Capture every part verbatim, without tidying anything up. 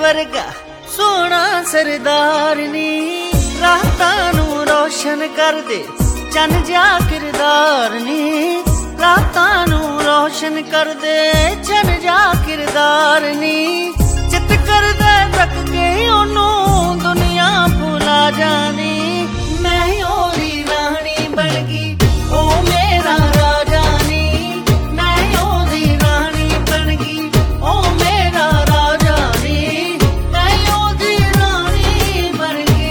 वर्गा सोना सरदार नी, रातां नूं रोशन कर दे चन जा किरदार नी, रातां नूं रोशन कर दे चन जा किरदार नी। चित कर दे तक के ओनू दुनिया भुला जानी, मैं ओदी रानी बन गई ओ मेरा राजा नी, मैं ओदी रानी बन गई ओ मेरा राजा नी, मैं ओदी रानी बन गई।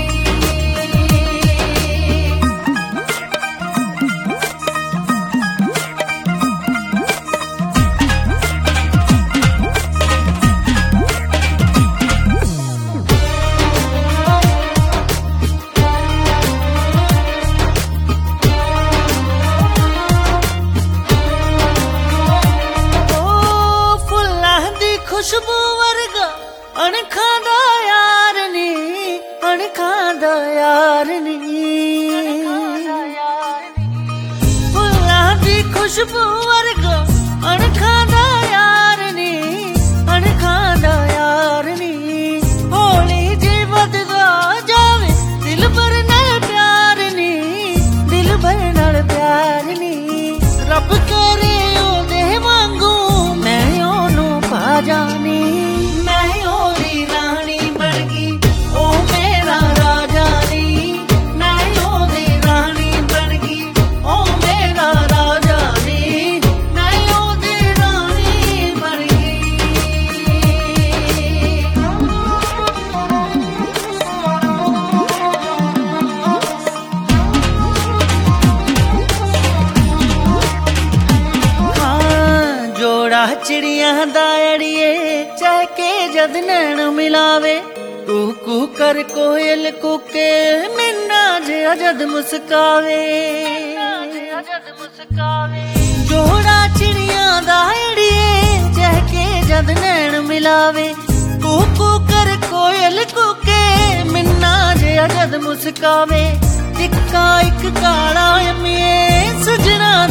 खुशबू वर्गा अणखां दा यार नी, अणखां दा यार नी, फुल्लां दी खुशबू वर्गा अणखां दा यार नी, अणखां दा यार नी। हौली जी वधदा जावे दिल भर नाल प्यार नी, दिल भर नाल प्यार नी। रब करे ओदे वांगू मैं ओनू पा जानी, मैं ओदी रानी बन गई ओ मेरा राजा नी, मैं ओदी रानी बन गई ओ मेरा राजा नी, मैं ओदी रानी बन गई। हाँ जोड़ा चिड़िया दा अड़िए चहके जद नैन मिलावे, कू कू कर कोयल कूके मिन्ना जिहा जद मुस्कावे, जोड़ा चिड़िया दा अड़िए चहके जद नैन मिलावे, कू कू कर कोयल कूके मिन्ना जिहा जद मुस्कावे। इक्का इक काला अम्मिए सजना